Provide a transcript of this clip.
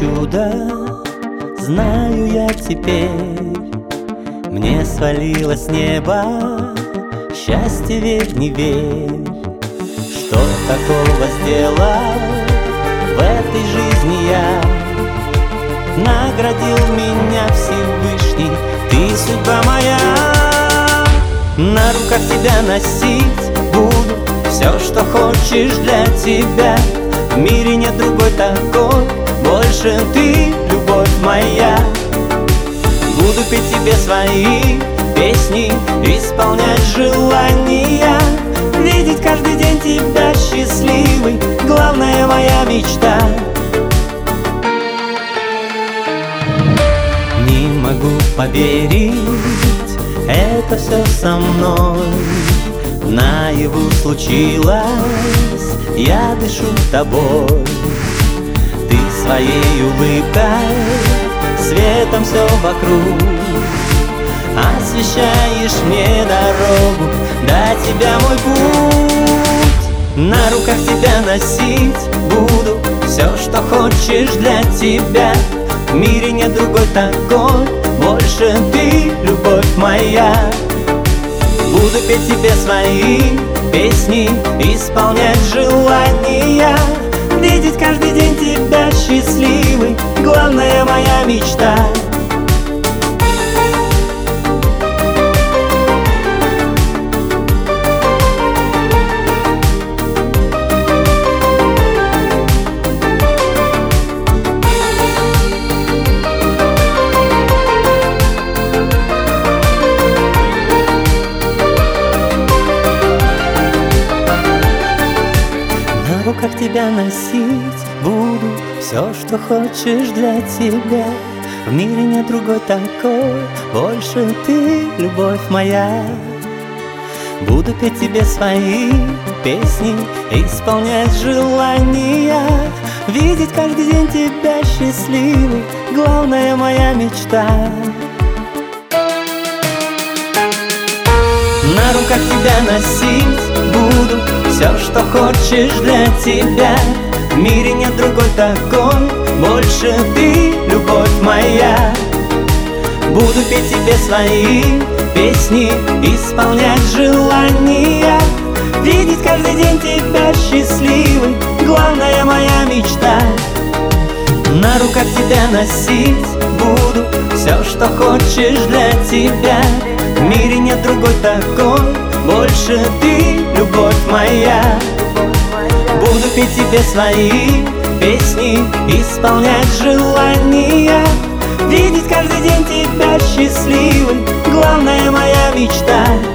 чудо, знаю я теперь. Мне свалилось с неба счастье, верь, не верь. Что такого сделал в этой жизни я? Наградил меня Всевышний, ты судьба моя. На руках тебя носить буду, все, что хочешь для тебя. В мире нет другой такой, больше ты, любовь моя. Буду петь тебе свои песни, исполнять желания, видеть каждый день тебя счастливой, главная моя мечта. Не могу поверить, это все со мной наяву случилось, я дышу тобой. Ты своей улыбкой, светом все вокруг, освещаешь мне дорогу, до тебя мой путь. На руках тебя носить буду, все, что хочешь для тебя. В мире нет другой такой, больше ты, любовь моя. Буду петь тебе свои песни, исполнять желания, видеть каждый день тебя счастливой, главная моя мечта. На руках тебя носить буду, все, что хочешь для тебя. В мире нет другой такой, больше ты, любовь моя. Буду петь тебе свои песни, исполнять желания, видеть каждый день тебя счастливой, главная моя мечта. На руках тебя носить буду, все, что хочешь для тебя. В мире нет другой такой, больше ты, любовь моя. Буду петь тебе свои песни, исполнять желания, видеть каждый день тебя счастливой, главная моя мечта. На руках тебя носить буду, все, что хочешь для тебя. В мире нет другой такой, больше ты, любовь моя. Буду петь тебе свои песни, исполнять желания, видеть каждый день тебя счастливой, главная моя мечта.